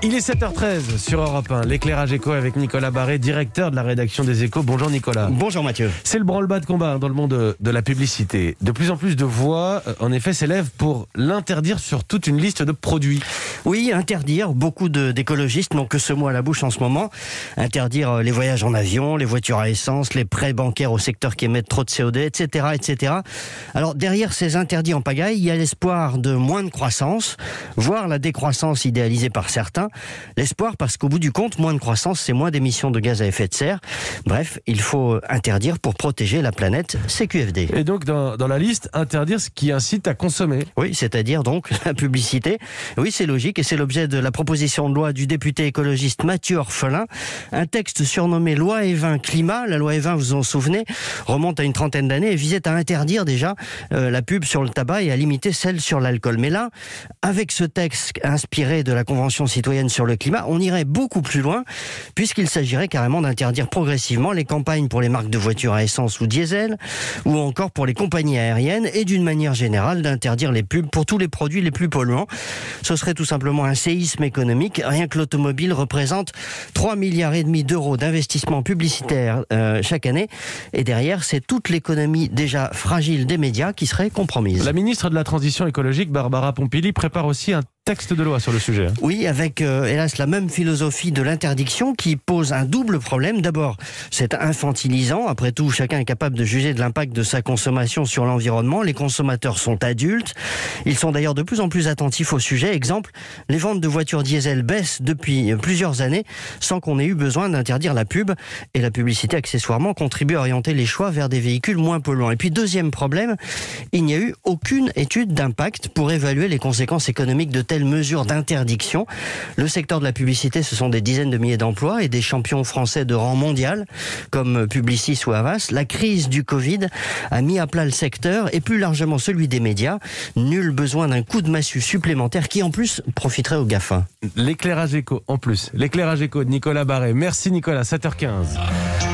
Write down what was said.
Il est 7h13 sur Europe 1, l'éclairage éco avec Nicolas Barré, directeur de la rédaction des Échos. Bonjour Nicolas. Bonjour Mathieu. C'est le branle-bas de combat dans le monde de la publicité. De plus en plus de voix, en effet, s'élèvent pour l'interdire sur toute une liste de produits. Oui, interdire. Beaucoup d'écologistes n'ont que ce mot à la bouche en ce moment. Interdire les voyages en avion, les voitures à essence, les prêts bancaires au secteur qui émettent trop de CO2, etc., etc. Alors derrière ces interdits en pagaille, il y a l'espoir de moins de croissance, voire la décroissance idéalisée par certains. L'espoir parce qu'au bout du compte, moins de croissance, c'est moins d'émissions de gaz à effet de serre. Bref, il faut interdire pour protéger la planète, CQFD. Et donc dans la liste, interdire ce qui incite à consommer. Oui, c'est-à-dire donc la publicité. Oui, c'est logique et c'est l'objet de la proposition de loi du député écologiste Mathieu Orphelin. Un texte surnommé Loi Evin Climat. La loi Evin, vous vous en souvenez, remonte à une trentaine d'années et visait à interdire déjà la pub sur le tabac et à limiter celle sur l'alcool. Mais là, avec ce texte inspiré de la Convention citoyenne sur le climat, on irait beaucoup plus loin, puisqu'il s'agirait carrément d'interdire progressivement les campagnes pour les marques de voitures à essence ou diesel, ou encore pour les compagnies aériennes, et d'une manière générale d'interdire les pubs pour tous les produits les plus polluants. Ce serait tout simplement un séisme économique. Rien que l'automobile représente 3,5 milliards d'euros d'investissement publicitaire chaque année, et derrière, c'est toute l'économie déjà fragile des médias qui serait compromise. La ministre de la Transition écologique, Barbara Pompili, prépare aussi un texte de loi sur le sujet. Oui, avec hélas la même philosophie de l'interdiction qui pose un double problème. D'abord, c'est infantilisant. Après tout, chacun est capable de juger de l'impact de sa consommation sur l'environnement. Les consommateurs sont adultes. Ils sont d'ailleurs de plus en plus attentifs au sujet. Exemple, les ventes de voitures diesel baissent depuis plusieurs années sans qu'on ait eu besoin d'interdire la pub. Et la publicité, accessoirement, contribue à orienter les choix vers des véhicules moins polluants. Et puis, deuxième problème, il n'y a eu aucune étude d'impact pour évaluer les conséquences économiques de telles mesures d'interdiction. Le secteur de la publicité, ce sont des dizaines de milliers d'emplois et des champions français de rang mondial, comme Publicis ou Havas. La crise du Covid a mis à plat le secteur et plus largement celui des médias. Nul besoin d'un coup de massue supplémentaire qui, en plus, profiterait aux GAFA. L'éclairage éco, en plus. L'éclairage éco de Nicolas Barré. Merci Nicolas, 7h15.